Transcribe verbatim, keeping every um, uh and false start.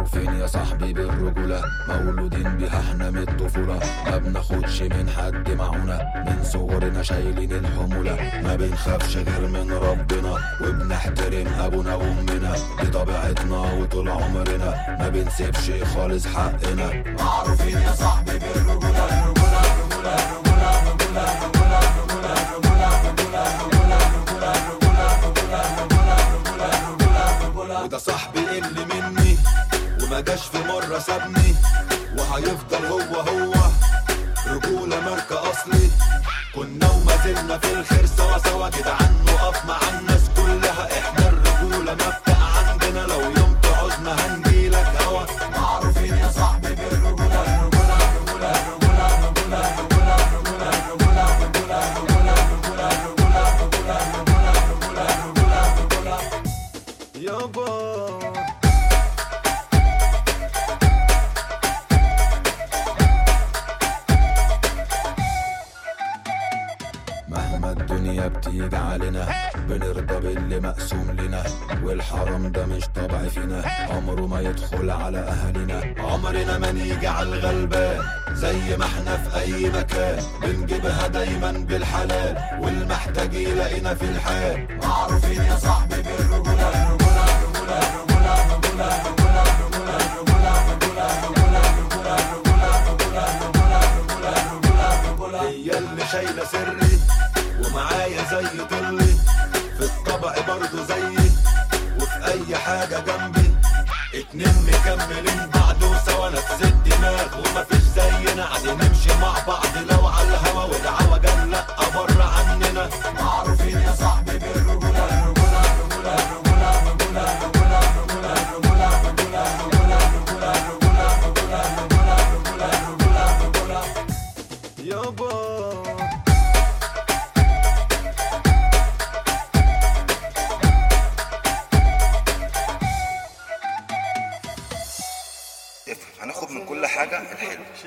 معروفين يا صاحبي بالرجولة، مولودين بيها احنا من الطفولة، ما بناخدش من حد معونة، من صغرنا شايلين الحمولة، ما بنخافش غير من ربنا، وبنحترم ابونا وامنا، دي طبيعتنا وطول عمرنا، ما بنسيبش خالص حقنا. معروفين يا صاحبي بالرجولة، الرجولة الرجولة الرجولة الرجولة الرجولة الرجولة الرجولة الرجولة الرجولة الرجولة الرجولة الرجولة. وده صاحبي اللي مني وما جاش في مرة سابني، وهيفضل هو هو رجولة ماركة أصلي، كنا وما زلنا في الخير سوا سوا جدعان، نقف مع الناس كلها، احنا الرجولة مبدأ عندنا، لو يوم تعوزنا هنجيلك هوا. معروفين يا صاحبي بالرجولة، الرجولة الرجولة الرجولة الرجولة الرجولة الرجولة الرجولة الرجولة الرجولة الرجولة الرجولة الرجولة الرجولة الرجولة يابا. مهما الدنيا بتيجي علينا بنرضى باللي مقسوم لنا، والحرام ده مش طبع فينا، عمره ما يدخل على اهالينا، عمرنا ما نيجي على الغلبان، زي ما احنا في اي مكان بنجيبها دايما بالحلال، والمحتاج يلاقينا في الحال. معروفين يا صاحبي بالرجولة، الرجولة الرجولة الرجولة الرجولة الرجولة الرجولة الرجولة الرجولة الرجولة الرجولة الرجولة الرجولة الرجولة الرجولة. هي اللي شايلة سري ومعايا زي طلي، في الطبع برضو زيي، وفي اي حاجة جنبي، اتنين مكملين بعض وسوا نفس الدماغ، ومفيش زينا عادي نمشي مع بعض لو على